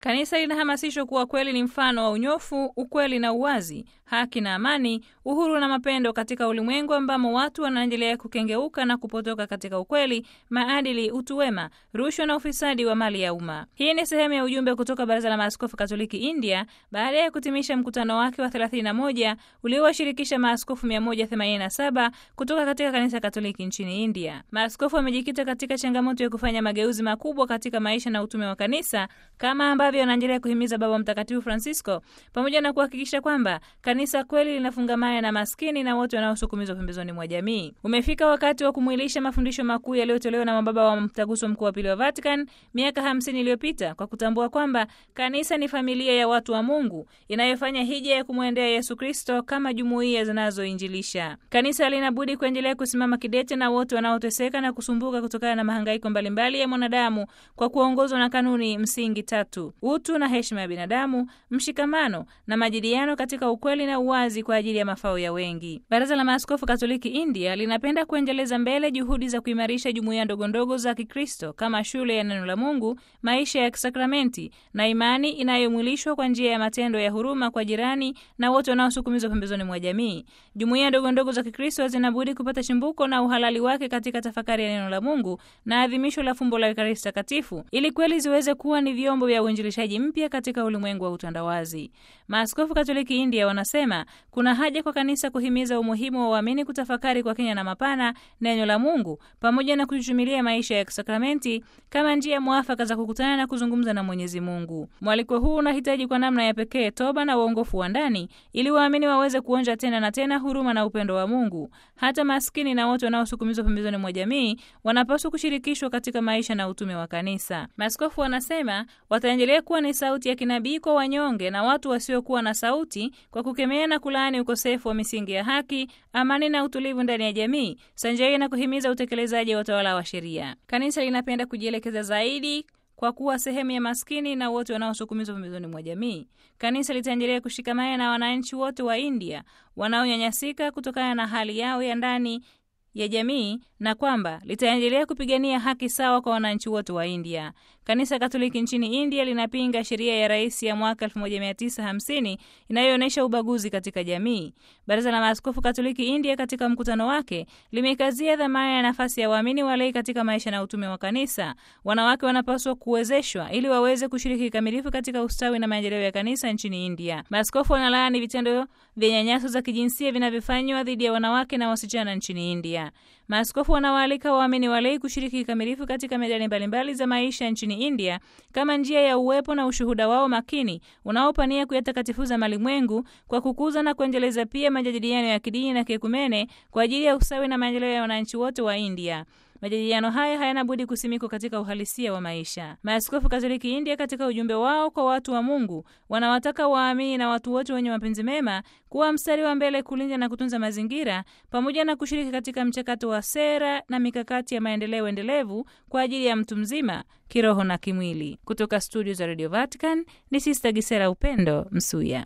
Kanisa linahamasishwa kuwa kweli ni mfano wa unyofu, ukweli na uwazi, haki na amani, uhuru na mapendo katika ulimwengu ambamo watu wanaendelea kukengeuka na kupotoka katika ukweli, maadili, utu wema, rushwa na ufisadi wa mali ya umma. Hii ni sehemu ya ujumbe kutoka Baraza la Maaskofu Katoliki India baada ya kutimisha mkutano wake wa 31 uliowashirikisha maaskofu 187 kutoka katika Kanisa Katoliki nchini India. Maaskofu wamejikita katika changamoto ya kufanya mageuzi makubwa katika maisha na utume wa kanisa kama ambavyo anaendelea kuhimiza Baba Mtakatifu Francisco, pamoja na kuhakikisha kwamba kanisa kweli linafungamana na maskini na wote wanaosukumizwa pembezoni mwa jamii. Umefika wakati wa kumwilisha mafundisho makuu yaliyotolewa na mababa wa Mtaguso Mkuu wa Pili wa Vatican miaka 50 iliyopita, kwa kutambua kwamba kanisa ni familia ya watu wa Mungu inayofanya hija ya kumwendea Yesu Kristo kama jumuiya zinazoinjilisha. Kanisa linabudi kuendelea kusimama kidete na wote wanaoteseka na kusumbuka kutokana na mahangaiko mbalimbali ya mwanadamu kwa kuongozwa na kanuni msingi 3: utu na heshima ya binadamu, mshikamano na majadiliano katika ukweli na uwazi kwa ajili ya mafao ya wengi. Baraza la Maaskofu Katoliki India linapenda kuendeleza mbele juhudi za kuimarisha jumuiya ndogondogo za Kikristo kama shule ya neno la Mungu, maisha ya kisakramenti na imani inayomwilishwa kwa njia ya matendo ya huruma kwa jirani na wote wanaosukumizwa pembezoni mwa jamii. Jumuiya ndogondogo za Kikristo zinabudi kupata chimbuko na uhalali wake katika tafakari ya neno la Mungu na adhimisho la fumbo la Ekaristi Takatifu, ili kweli ziweze kuwa ni vyombo vya uinjilishaji mpya katika ulimwengu wa utandawazi. Maaskofu Katoliki India wanasema kuna haja kwa kanisa kuhimiza umuhimu wa waamini kutafakari kwa kina na mapana neno la Mungu pamoja na kuchuchumilia maisha ya kisakramenti kama njia mwafaka za kukutana na kuzungumza na Mwenyezi Mungu. Mwaliko huu unahitaji kwa namna ya pekee toba na uongofu wa ndani ili waamini waweze kuonja tena na tena huruma na upendo wa Mungu. Hata maskini na wote wanaosukumizwa pembezoni mwa jamii wanapaswa kushirikishwa katika maisha na utume wa kanisa. Maaskofu wanasema wataendelea kuwa ni sauti ya kinabii kwa wanyonge na watu wasiokuwa na sauti, kwa kukemea na kulaani ukosefu wa misingi ya haki, amani na utulivu ndani ya jamii, sanjari na kuhimiza utekelezaji wa utawala wa sheria. Kanisa linapenda kujielekeza zaidi kwa kuwa sehemu ya maskini na wote wanaosukumizwa pembezoni mwa jamii. Kanisa litaendelea kushikamana na wananchi wote wa India wanaonyanyasika kutokana na hali yao ya ndani ya jamii na kwamba litaendelea kupigania haki sawa kwa wananchi wote wa India. Kanisa Katoliki nchini India linapinga sheria ya rais ya mwaka 1950 inayoonyesha ubaguzi katika jamii. Baraza la Maaskofu Katoliki India katika mkutano wake limekazia dhamana ya nafasi ya waamini walei katika maisha na utume wa kanisa. Wanawake wanapaswa kuwezeshwa ili waweze kushiriki kikamilifu katika ustawi na maendeleo ya kanisa nchini India. Maaskofu wanalaani vitendo vya nyanyaso za kijinsia vinavyofanywa dhidi ya wanawake na wasichana nchini India. Maaskofu wanawaalika waamini walei kushiriki kikamilifu katika medani mbalimbali za maisha nchini India kama njia ya uwepo na ushuhuda wao makini unaopania kuyatakatifuza malimwengu kwa kukuza na kuendeleza pia majadiliano ya kidini na kiekumene kwa ajili ya usawi na maendeleo ya wananchi wote wa India. Majadiliano haya hayana budi kusimikwa katika uhalisia wa maisha. Maaskofu Katoliki India katika ujumbe wao kwa watu wa Mungu wanawataka waamini na watu wote wenye mapenzi mema kuwa mstari wa mbele kulinda na kutunza mazingira pamoja na kushiriki katika mchakato wa sera na mikakati ya maendeleo endelevu kwa ajili ya mtu mzima kiroho na kimwili. Kutoka studio za Radio Vatican ni Sister Gisela Upendo Msuya.